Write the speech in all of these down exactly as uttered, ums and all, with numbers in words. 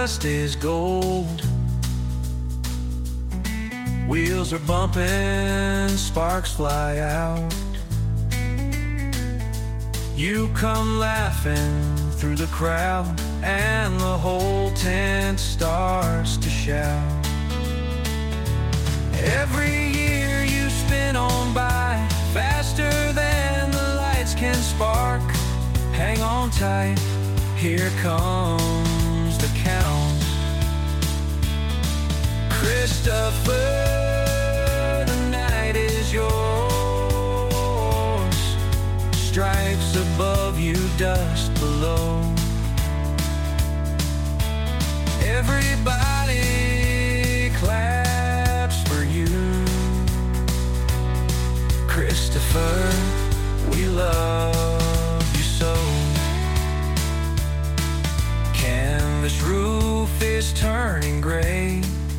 dust is gold. Wheels are bumping, sparks fly out. You come laughing through the crowd, and the whole tent starts to shout. Every year you spin on by, faster than the lights can spark. Hang on tight, here comes the count. Christopher, the night is yours. Stripes above you, dust below. Everybody claps for you. Christopher, we love you so. Canvas roof is turning gray.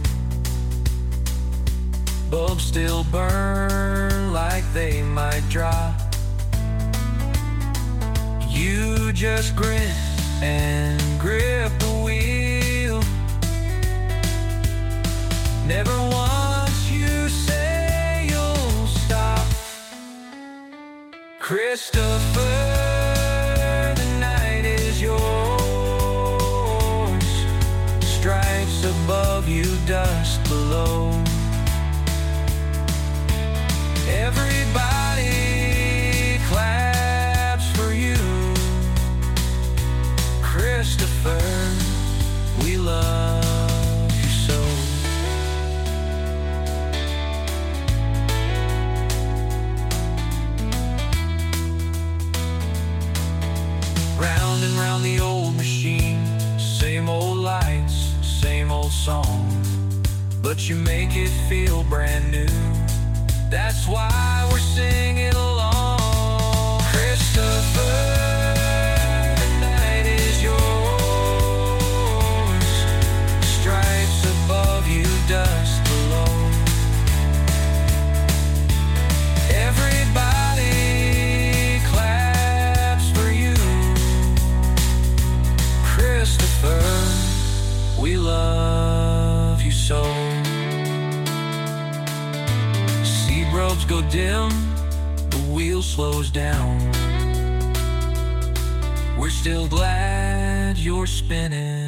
Bulbs still burn like they might drop. You just grin and grip the wheel. Never once you say you'll stop. Christopher, the night is yours. Stripes above you, dust below. Everybody claps for you. Christopher, we love you so. Round and round the old machine, same old lights, same old song, but you make it feel brand new. That's why we're singing along. Christopher, the night is yours. Stripes above you, dust below. Everybody claps for you. Christopher, we love you so. Roads go dim, the wheel slows down. We're still glad you're spinning.